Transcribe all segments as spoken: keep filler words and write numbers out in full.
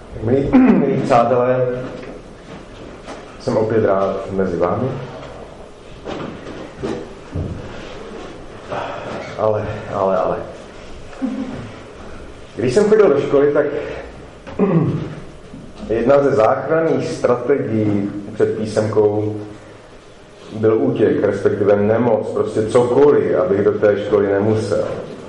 Milí, milí přátelé, jsem opět rád mezi vámi. Ale, ale, ale. Když jsem chodil do školy, tak jedna ze záchranných strategií před písemkou byl útěk, respektive nemoc, prostě cokoliv, abych do té školy nemusel.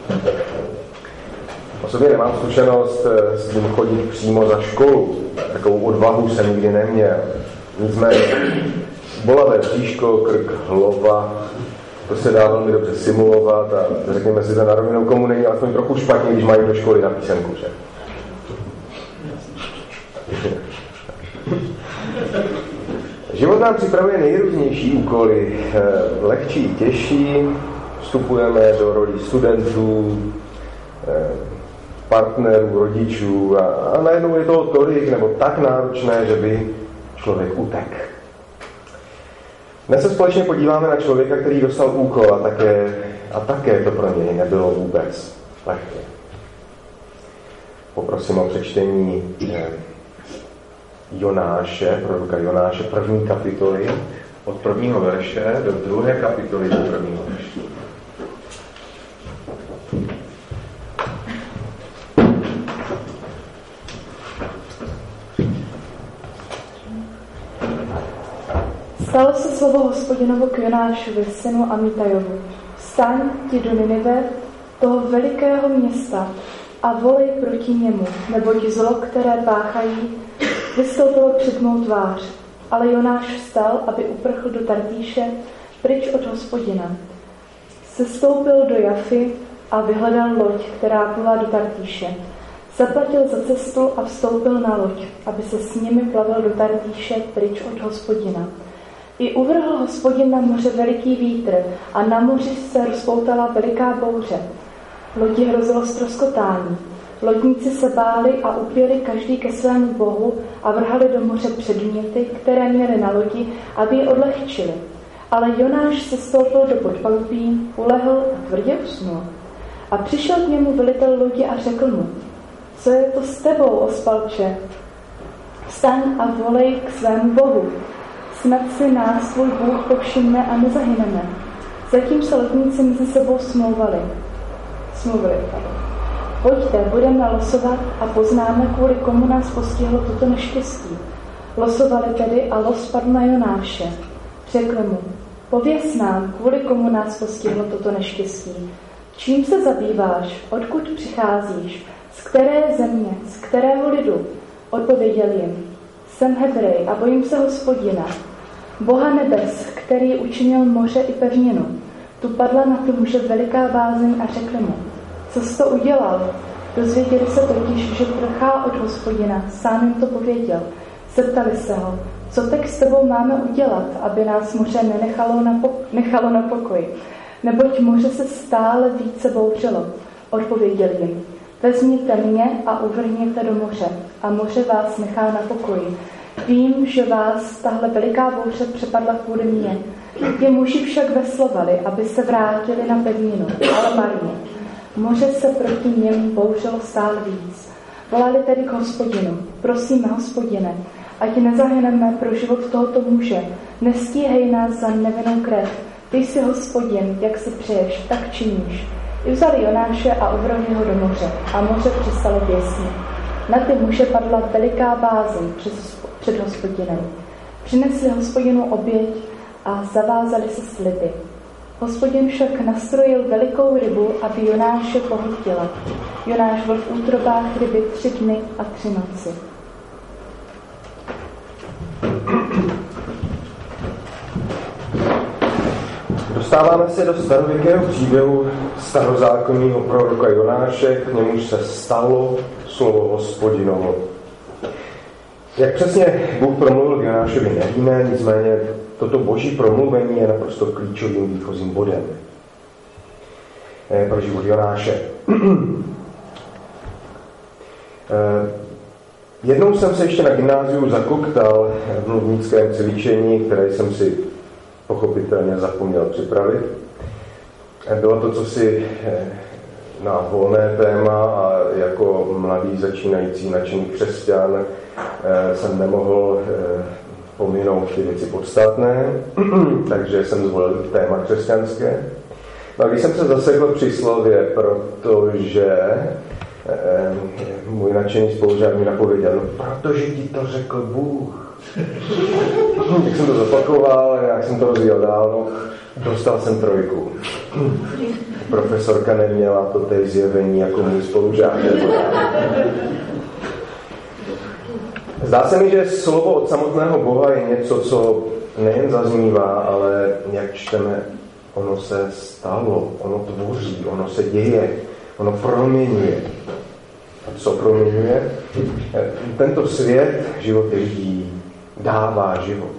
Osobně nemám zkušenost s tím chodit přímo za školu. Takovou odvahu jsem nikdy neměl. Nicméně bolavé bříško, krk, hlava, to se dá velmi dobře simulovat a řekněme si to na rovinu, komu není alespoň trochu špatně, když mají do školy na písemku, že? Život nám připravuje nejrůznější úkoly, lehčí, těžší, vstupujeme do roli studentů, partnerů, rodičů a, a najednou je to tolik nebo tak náročné, že by člověk utek. Dnes se společně podíváme na člověka, který dostal úkol a také, a také to pro něj nebylo vůbec lehké. Poprosím o přečtení Jonáše, proroka Jonáše, první kapitoly, od prvního verše do druhé kapitoly do prvního verše. Stalo se slovo Hospodinovo k Jonášovi, synu Amitajovu. Vstaň, jdi do Ninive, toho velikého města, a volej proti němu, neboť zlo, které páchají, vystoupilo před mou tvář. Ale Jonáš vstal, aby uprchl do Tartíše, pryč od Hospodina. Sestoupil do Jafy a vyhledal loď, která plula do Tartíše. Zaplatil za cestu a vstoupil na loď, aby se s nimi plavil do Tartíše, pryč od Hospodina. I uvrhl Hospodin na moře veliký vítr a na moři se rozpoutala veliká bouře. Lodi hrozilo ztroskotání. Lodníci se báli a upěli každý ke svému bohu a vrhali do moře předměty, které měli na lodi, aby je odlehčili. Ale Jonáš se stoupil do podpalubí, ulehl a tvrdě usnul. A přišel k němu velitel lodi a řekl mu: Co je to s tebou, ospalče? Vstaň a volej k svému bohu. Snad si nás tvůj Bůh povšimne a nezahyneme. Zatím se lodníci mezi sebou smlouvali. Smluvili. Pojďte, budeme losovat a poznáme, kvůli komu nás postihlo toto neštěstí. Losovali tedy a los padl na Jonáše. Řekl mu: Pověz nám, kvůli komu nás postihlo toto neštěstí. Čím se zabýváš? Odkud přicházíš? Z které země? Z kterého lidu? Odpověděl jim: Jsem Hebrej a bojím se Hospodina, Boha nebes, který učinil moře i pevninu. Tu padla na tu muže veliká bázeň a řekli mu: Co jsi to udělal? Dozvěděli se totiž, že prchá od Hospodina, sám jim to pověděl. Zeptali se ho: Co tak s tebou máme udělat, aby nás moře nenechalo na, po- nechalo na pokoji? Neboť moře se stále více bouřilo. Odpověděl jim: Vezměte mě a uvrhněte do moře, a moře vás nechá na pokoji. Vím, že vás tahle veliká bouře přepadla kvůli mně. Ti muži však veslovali, aby se vrátili na pevninu, ale marně. Moře se proti něm bouřilo stále víc. Volali tedy k Hospodinu: Prosíme, Hospodine, ať nezahyneme pro život tohoto muže. Nestíhej nás za nevinnou krev. Ty jsi Hospodin, jak si přeješ, tak činíš. I vzali Jonáše a uvrhli ho do moře, a moře přestalo běsnit. Na ty muže padla veliká bázeň před Hospodinem. Přinesli Hospodinu oběť a zavázali se s lidy. Hospodin však nastrojil velikou rybu, aby Jonáše pohltila. Jonáš byl v útrobách ryby tři dny a tři noci. Dostáváme se do starověkého příběhu starozákonního proroka Jonáše, k němuž se stalo slovo Hospodinovo. Jak přesně Bůh promluvil k Jonášovi, nevíme, nicméně toto boží promluvení je naprosto klíčovým výchozím bodem pro život Jonáše. Jednou jsem se ještě na gymnáziu zakoktal v mluvnickém cvičení, které jsem si pochopitelně zapomněl připravit. Bylo to cosi na volné téma a jako mladý začínající nadšený křesťan jsem nemohl pominout ty věci podstatné, takže jsem zvolil téma křesťanské. No a když jsem se zasekl při slově, protože můj nadšený spolužák mi napověděl, no protože ti to řekl Bůh. Jak jsem to zopakoval, jak jsem to rozvíjel dál, no, dostal jsem trojku. Profesorka neměla to té zjevení jako můj spolužák. Zdá se mi, že slovo od samotného Boha je něco, co nejen zaznívá, ale jak čteme, ono se stalo, ono tvoří, ono se děje, ono proměňuje. A co proměňuje? Tento svět životy lidí dává život.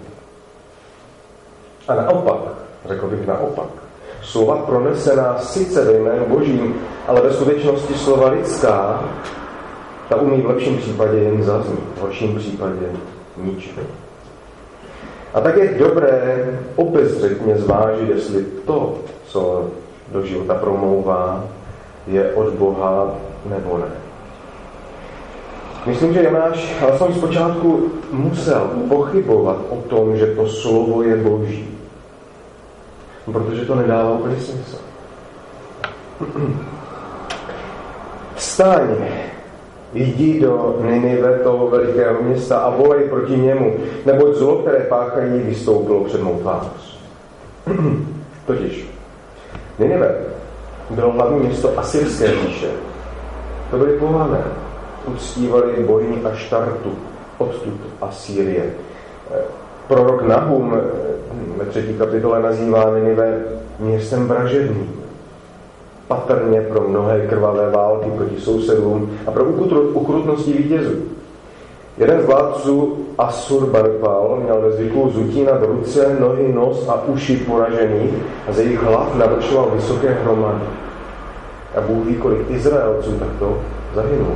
A naopak, řekl bych naopak, slova pronesená sice ve jménu Božím, ale ve skutečnosti slova lidská, ta umí v lepším případě jen zaznít, v horším případě ničím. A tak je dobré obezřetně zvážit, jestli to, co do života promlouvá, je od Boha nebo ne. Myslím, že Jonáš alespoň zpočátku musel pochybovat o tom, že to slovo je Boží. Protože to nedává úplně smysl. Vstaň, jdi do Ninive, toho velikého města, a volej proti němu, neboť zlo, které páchají, vystoupilo před mou tvář. Totiž Ninive bylo hlavní město Asyrské říše. To byly pohané. Uctívali bojní Aštartu, odtud Asýrie. Prorok Nahum ve třetí kapitole nazývá Ninive městem vražedným. Patrně pro mnohé krvavé války proti sousedům a pro ukrutnosti vítězů. Jeden z vládců Assurbanipal měl ve zvyku zutínat ruce, nohy, nos a uši poražených a ze jejich hlav navršoval vysoké hromady. A Bůh ví, kolik Izraelců takto zahynulo.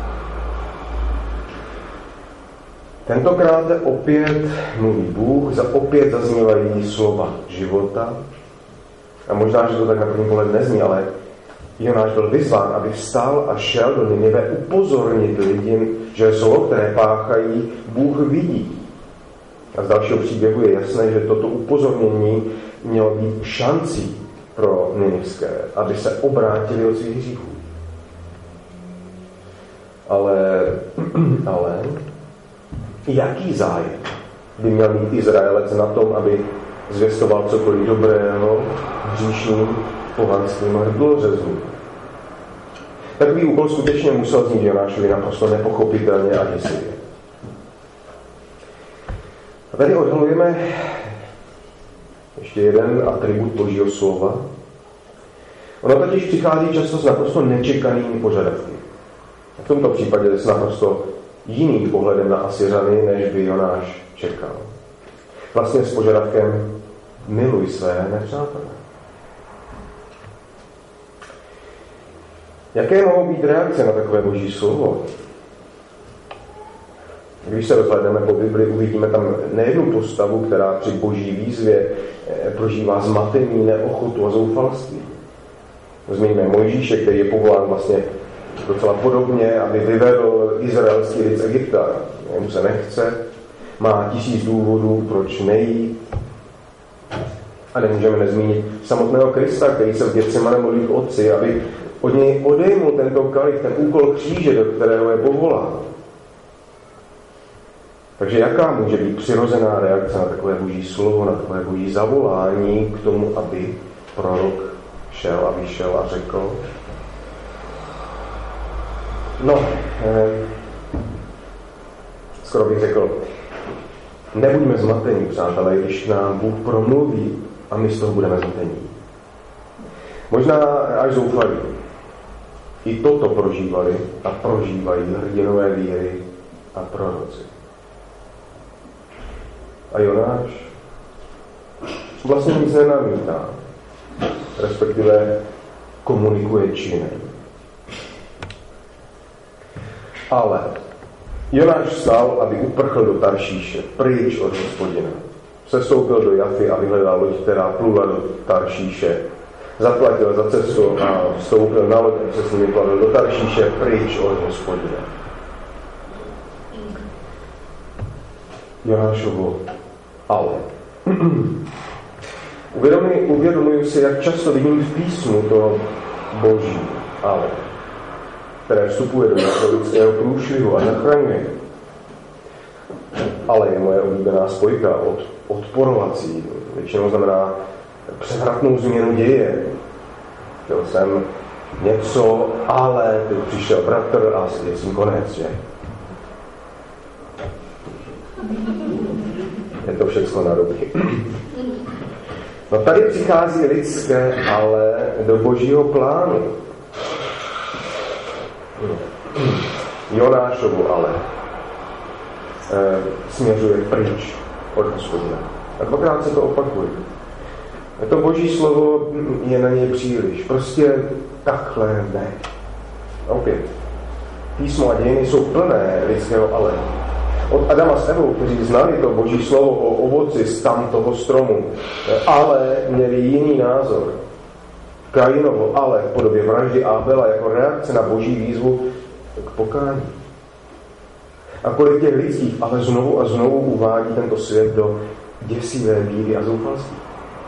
Tentokrát opět mluví Bůh, za opět zaznívají slova života. A možná, že to tak na první pohled nezní, ale Jonáš byl vyzván, aby vstal a šel do Ninive upozornit lidi, že zlo, které páchají, Bůh vidí. A z dalšího příběhu je jasné, že toto upozornění mělo být šancí pro ninivské, aby se obrátili od svých hříchů. Ale, ale jaký zájem by měl mít Izraelec na tom, aby zvěstoval cokoliv dobrého hříšným pohanským hrdlořezům? Takový úkol skutečně musel znít Jonášovi naprosto nepochopitelně a děsivě. A tady odhalujeme ještě jeden atribut Božího slova. Ono totiž přichází často s naprosto nečekanými požadavky. V tomto případě s naprosto jiným pohledem na Asyřany, než by Jonáš čekal. Vlastně s požadavkem miluj své nepřátele. Jaké mohou být reakce na takové Boží slovo? Když se rozhlédneme po Bibli, uvidíme tam nejednu postavu, která při Boží výzvě prožívá zmatení, neochotu a zoufalství. Zmíníme Mojžíše, který je povolán vlastně docela podobně, aby vyvedl izraelský lid z Egypta. Jemu se nechce, má tisíc důvodů, proč nejít. A nemůžeme nezmínit samotného Krista, který se v Getsemane modlí k Otci, aby od něj odejmul tento kalich, ten úkol kříže, do kterého je povolán. Takže jaká může být přirozená reakce na takové Boží slovo, na takové Boží zavolání k tomu, aby prorok šel a vyšel a řekl? No, eh, skoro bych řekl, nebuďme zmatení, přátelé, když nám Bůh promluví a my z toho budeme zmatení. Možná až zoufalí. I toto prožívali a prožívají hrdinové víry a proroci. A Jonáš vlastně nic nenamítá, respektive komunikuje činem. Ale Jonáš vstal, aby uprchl do Taršíše, pryč od Hospodina. Sestoupil do Jafy a vyhledal loď, která plula do Taršíše. Zaplatil za cestu a vstoupil na loď, se s nimi plavil do Taršíše pryč od Hospodina. Jonášovo ale. Uvědomuji, uvědomuji si, jak často vidím v písmu to boží ale, které vstupuje do našeho lidského průšvihu a zachraňuje. Ale je moje oblíbená spojka od odporovací. Většinou znamená převratnou změnu děje. Chtěl jsem něco, ale teď přišel bratr a je s tím konec, že? Je to všechno na ruky. No tady přichází lidské ale do božího plánu. Jonášovu ale e, směřuje pryč od Hospodina. A dvakrát se to opakuje. To boží slovo je na něj příliš. Prostě takhle ne. Opět. Písmo a dějiny jsou plné lidského ale. Od Adama s Evou, kteří znali to boží slovo o ovoci z tamtoho stromu, ale měli jiný názor. Kainovo ale v podobě vraždy Abela jako reakce na boží výzvu k pokání. A kolik těch lidských ale znovu a znovu uvádí tento svět do děsivé bídy a zoufalství.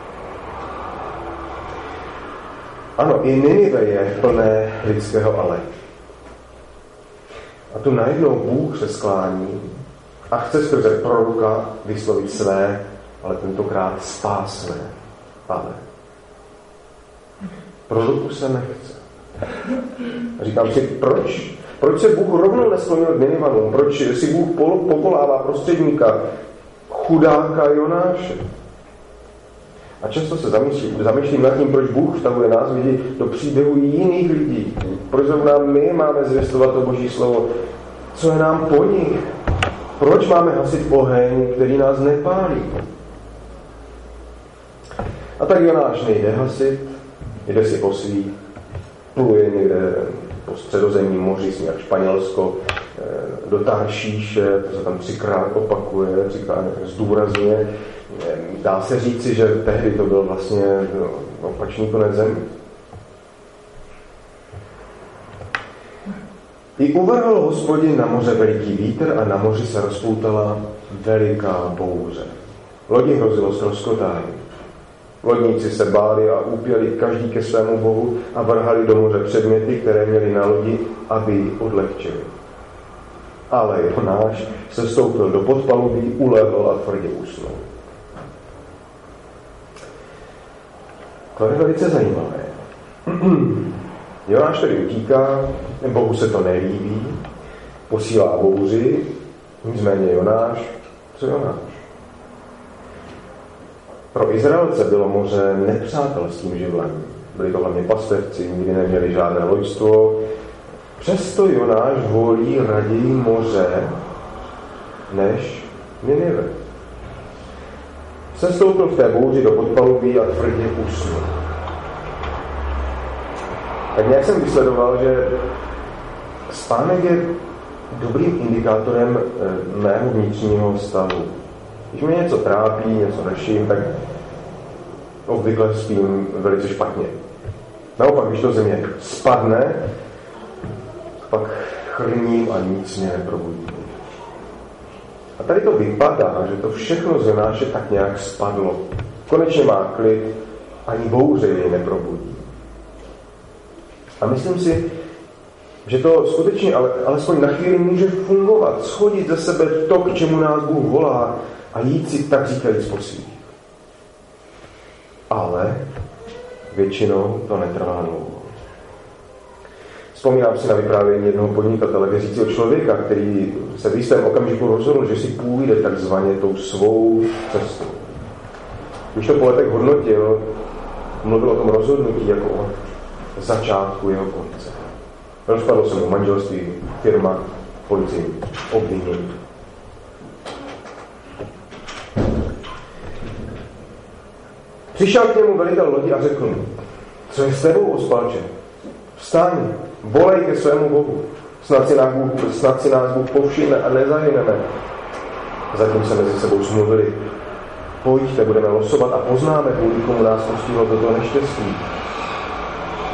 Ano, i Ninive je plné lidského ale. A tu najednou Bůh se sklání a chce skrze proroka vyslovit své, ale tentokrát spásné ale. Proroku se nechce. A říkám si, proč? Proč se Bůh rovnou nesklonil k Ninivanům? Proč si Bůh povolává prostředníka chudáka Jonáše? A často se zamýšlím, zamýšlím nad tím, proč Bůh vtahuje nás lidi do příběhu jiných lidí. Proč zrovna my máme zvěstovat to boží slovo? Co je nám po nich? Proč máme hasit oheň, který nás nepálí? A tak Jonáš nejde hasit, jde si po svý, pluje někde po středozemním moři, směr Španělsko, do Taršíše, to se tam třikrát opakuje, třikrát zdůrazně. Dá se říci, že tehdy to byl vlastně opačný konec země. I uvrhl Hospodin na moře veliký vítr a na moři se rozpoutala veliká bouře. Lodi hrozilo ztroskotání. Lodníci se báli a úpěli každý ke svému bohu a vrhali do moře předměty, které měli na lodi, aby ji odlehčili. Ale Jonáš se stoupil do podpalubí, ulevl a tvrdě usnul. To je velice zajímavé. Jonáš tedy utíká, Bohu se to nelíbí, posílá bouři, nicméně Jonáš, co Jonáš? Pro Izraelce bylo moře nepřátelským živlem. Byli to hlavně pastevci, nikdy neměli žádné loďstvo. Přesto Jonáš volí raději moře než Ninive. Sestoupil v té bouři do podpalubí a tvrdě usnul. Tak nějak jsem vysledoval, že spánek je dobrým indikátorem mého vnitřního stavu. Když mě něco trápí, něco řeším, tak obvykle spím velice špatně. Naopak, když to ze mě spadne, pak chrním a nic mě neprobudí. A tady to vypadá, že to všechno z Jonáše tak nějak spadlo. Konečně má klid, ani bouře jej neprobudí. A myslím si, že to skutečně ale, alespoň na chvíli může fungovat, schodit ze sebe to, k čemu nás Bůh volá a jít si tak říkajíc po svých. Ale většinou to netrvá dlouho. Vzpomínám si na vyprávění jednoho podnikatele, věřícího člověka, který se v jistém okamžiku rozhodl, že si půjde takzvaně tou svou cestou. Když to po letech hodnotil, mluvil o tom rozhodnutí jako o začátku jeho konce. Rozpadlo se mu manželství, firma, policejní obvinění. Přišel k němu velitel lodi a řekl mu, co je s tebou, ospalče? Vstaň, volej ke svému Bohu. Snad si nás Bůh, snad si nás Bůh povšimne a nezahyneme. Zatím se mezi sebou smluvili. Pojďte, budeme losovat a poznáme, kvůli komu nás postihlo toto neštěstí.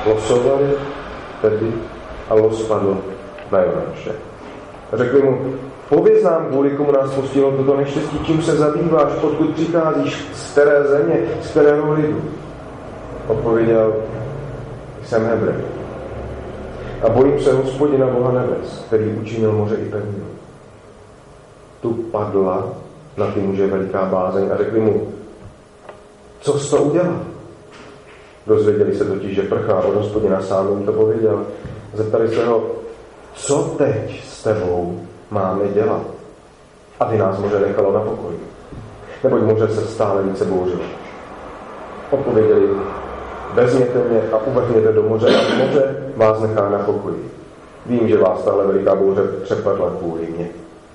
Losovali tedy a los padl na Jonáše. Řekli mu, pověz nám, kvůli komu nás postihlo toto neštěstí, čím se zabýváš, odkud přicházíš, z které země, z kterého lidu. Odpověděl, jsem Hebrej a bojím se Hospodina Boha nebes, který učinil moře i pevninu. Tu padla na ty muže veliká bázeň a řekli mu, co jsi to udělal? Dozvěděli se totiž, že prchá od Hospodina, sám jim to pověděl. Zeptali se ho, co teď s tebou máme dělat, aby nás moře nechalo na pokoji. Neboť moře se stále více bouřilo. Odpověděli, vezměte mě a uvrhněte do moře a moře vás nechá na pokoji. Vím, že vás stále veliká bouře přepadla kvůli mě.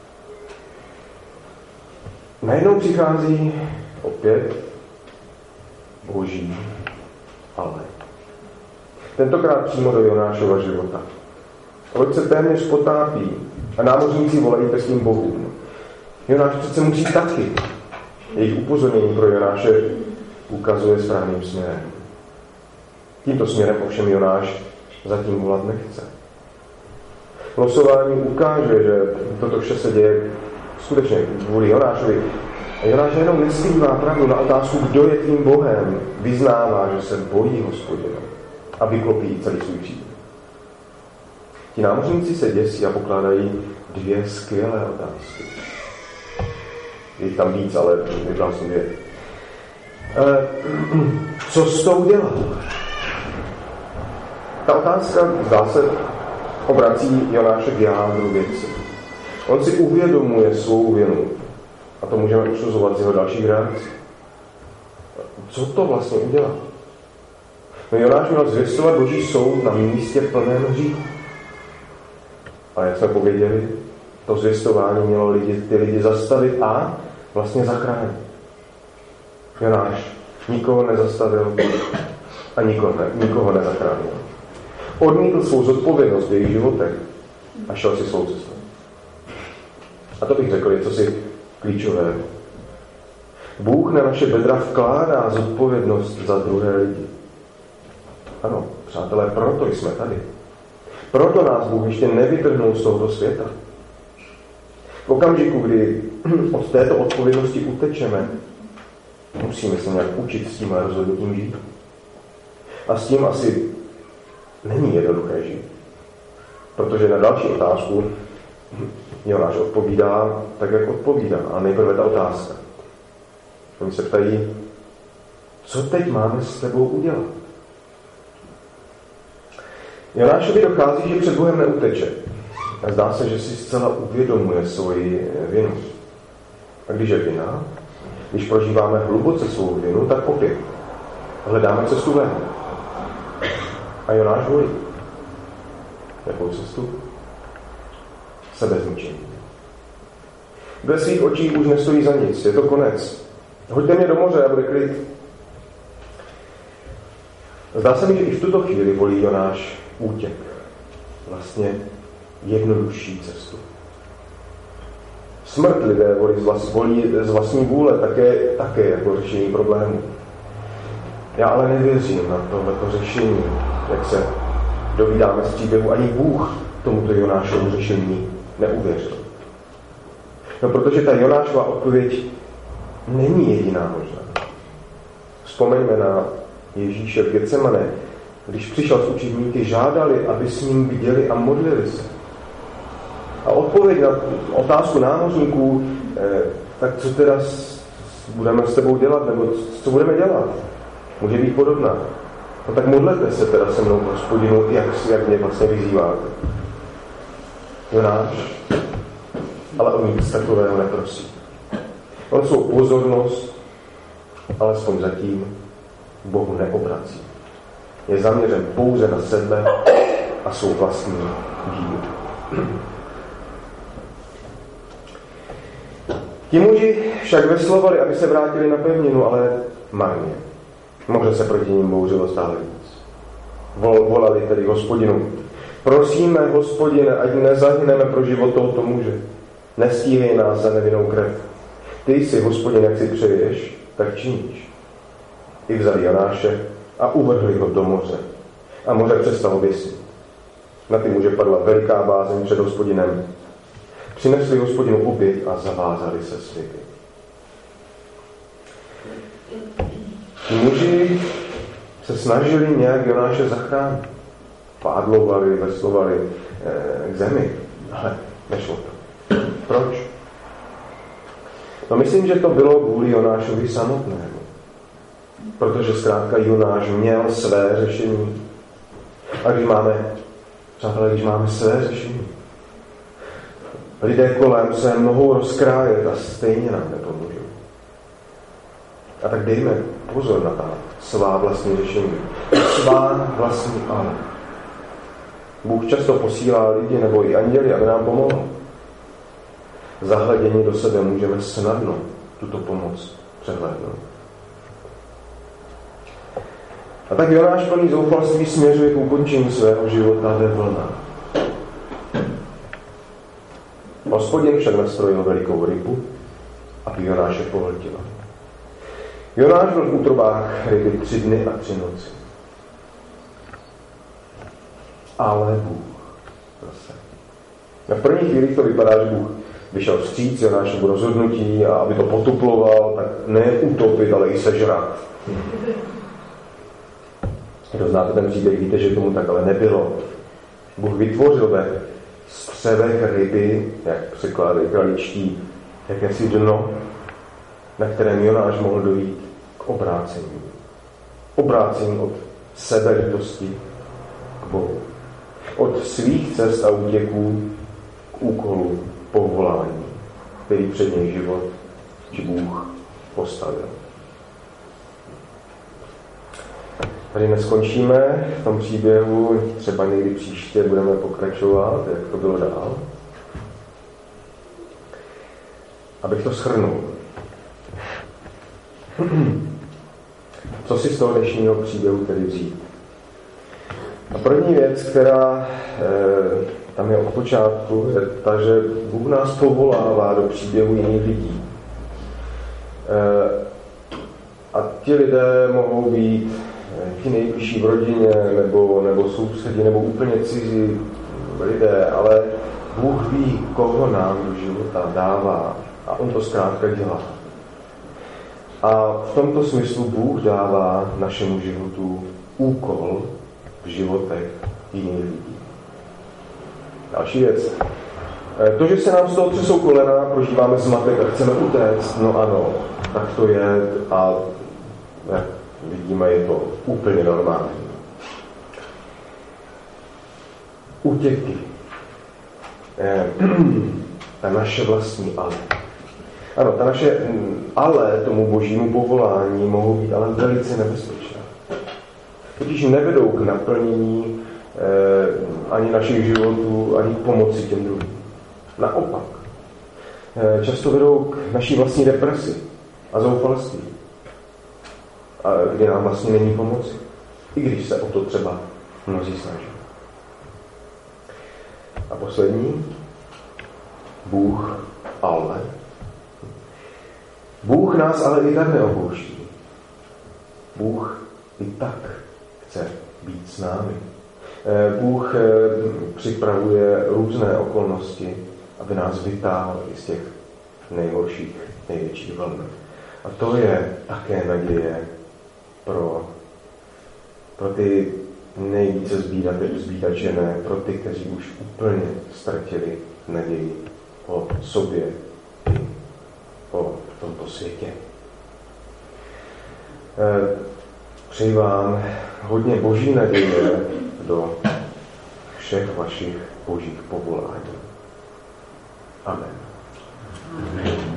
Najednou přichází opět boží ale. Tentokrát přímo do Jonášova života. Loď se téměř potápí a námořníci volají ke svým bohům. Jonáš přece musí taky. Jejich upozornění pro Jonáše ukazuje správným směrem. Tímto směrem ovšem Jonáš zatím volat nechce. Losování ukáže, že toto vše se děje skutečně kvůli Jonášovi. A Jonáš jenom neskrývá pravdu na otázku, kdo je tvým Bohem, vyznává, že se bojí Hospodina a vyklopí celý svůj příběh. Ti námořníci se děsí a pokládají dvě skvělé otázky. Je jich tam víc, ale vybral jsem dvě. E, co s tou udělal? Ta otázka, zdá se, obrací Jonáše k jádru věci. On si uvědomuje svou vinu. A to můžeme usuzovat z jeho dalších reakcí. Co to vlastně udělal? No Jonáš měl zvěstovat boží soud na místě plném hříchu. A jak jsme pověděli, to zvěstování mělo lidi, ty lidi zastavit a vlastně zachránit. Jonáš nikoho nezastavil a nikoho, ne, nikoho nezachránil. Odmítl svou zodpovědnost v jejich životech a šel si svou cestou. A to bych řekl, je co si klíčové. Bůh na naše bedra vkládá zodpovědnost za druhé lidi. Ano, přátelé, proto jsme tady. Proto nás Bůh ještě nevytrhnul z tohoto světa. V okamžiku, kdy od této odpovědnosti utečeme, musíme se nějak učit s tím rozhodnutím žít. A s tím asi není jednoduché žít. Protože na další otázku Jonáš odpovídá tak, jak odpovídá. A nejprve ta otázka. Oni se ptají, co teď máme s tebou udělat? Jonášovi dochází, že před Bohem neuteče. A zdá se, že si zcela uvědomuje svoji vinu. A když je vina, když prožíváme hluboce svou vinu, tak opět hledáme cestu ven. A Jonáš volí. Jakou cestu? Sebezničení. Ve svých očích už nestojí za nic, je to konec. Hoďte mě do moře a bude klid. Zdá se mi, že i v tuto chvíli volí Jonáš útěk. Vlastně jednodušší cestu. Smrt lidé volí z, vlast, volí z vlastní vůle také, také jako řešení problému. Já ale nevěřím na tohleto řešení, jak se dovídáme z příběhu. Ani Bůh tomuto Jonášovu řešení neuvěřil. No, protože ta Jonášova odpověď není jediná možná. Vzpomeňme na Ježíše v Getsemane, když přišel s učedníky, žádali, aby s ním viděli a modlili se. A odpověď na otázku námořníků, eh, tak co teda s, budeme s tebou dělat, nebo co budeme dělat, může být podobná. No tak modlete se teda se mnou k Hospodinu, jak, jak mě vlastně vyzýváte. Jonáš, ale on nic takového neprosí. On svou pozornost, alespoň zatím, Bohu neobrací. Je zaměřen pouze na sebe a svou vlastní díl. Ti muži však veslovali, aby se vrátili na pevninu, ale marně. Moře se proti ním bouřilo stále víc. Vol, volali tedy Hospodinu. Prosíme, Hospodine, ať nezahyneme pro život tohoto muže. Nestíhej nás za nevinnou krev. Ty jsi, Hospodin, jak si přeješ, tak činíš. I vzali Jonáše a uvrhli ho do moře. a moře přestalo běsnit. Na ty muže padla veliká bázeň před Hospodinem. Přinesli Hospodinu oběť a zavázali se sliby. Muži se snažili nějak Jonáše zachránit. Pádlovali, veslovali eh, k zemi, ale nešlo to. Proč? No myslím, že to bylo kvůli Jonášovi samotnému. Protože zkrátka Jonáš měl své řešení. A když máme, přátelé, když máme své řešení, lidé kolem se mohou rozkrájet a stejně nám nepomůžou. A tak dejme pozor na ta svá vlastní řešení. Svá vlastní ale. Bůh často posílá lidi nebo i anděli, aby nám pomohl. Zahledění do sebe můžeme snadno tuto pomoc přehlédnout. A tak Jonáš plný zoufalství směřuje k ukončení svého života ve vlnách. Hospodin však nastrojil velikou rybu, aby Jonáše pohltila. Jonáš byl v útrobách ryby tři dny a tři noci. Ale Bůh zase. Na první chvíli to vypadá, že Bůh vyšel vstříc Jonášovu rozhodnutí a aby to potuploval, tak ne utopit, ale i sežrat. Kdo znáte ten příběh, víte, že tomu tak ale nebylo. Bůh vytvořil ve střevech ryby, jak překládají kraličtí, jakési dno, na kterém Jonáš mohl dojít k obrácení. Obrácení od sebelitosti k Bohu. Od svých cest a útěků k úkolu povolání, který před něj život či Bůh postavil. Tady neskončíme v tom příběhu, třeba někdy příště budeme pokračovat, jak to bylo dál. Abych to shrnul. Co si z toho dnešního příběhu tedy vzít? A první věc, která e, tam je od počátku, je ta, že Bůh nás povolává do příběhu jiných lidí. E, a ti lidé mohou být ti nejbližší v rodině, nebo, nebo sousedi, nebo úplně cizí lidé, ale Bůh ví, koho nám do života dává a on to zkrátka dělá. A v tomto smyslu Bůh dává našemu životu úkol v životech jiných lidí. Další věc. To, že se nám z toho třesou kolena, prožíváme zmatek a chceme utéct, no ano, tak to je a jak vidíme, je to úplně normální. Útěky. Ta naše vlastní ale. Ano, ta naše ale tomu božímu povolání mohou být ale velice nebezpečná. Totiž nevedou k naplnění eh, ani našich životů, ani k pomoci těm druhým. Naopak. Eh, často vedou k naší vlastní depresi a zoufalství. A kdy nám vlastně není pomoci. I když se o to třeba mnozí snaží. A poslední. Bůh ale. Bůh nás ale i tak neopouští. Bůh i tak chce být s námi. Bůh připravuje různé okolnosti, aby nás vytáhl i z těch nejhorších, největších vln. A to je také naděje pro, pro ty nejvíce zbídačené, pro ty, kteří už úplně ztratili naději o sobě i o tomto světě. Přeji vám hodně boží naděje do všech vašich božích povolání. Amen. Amen.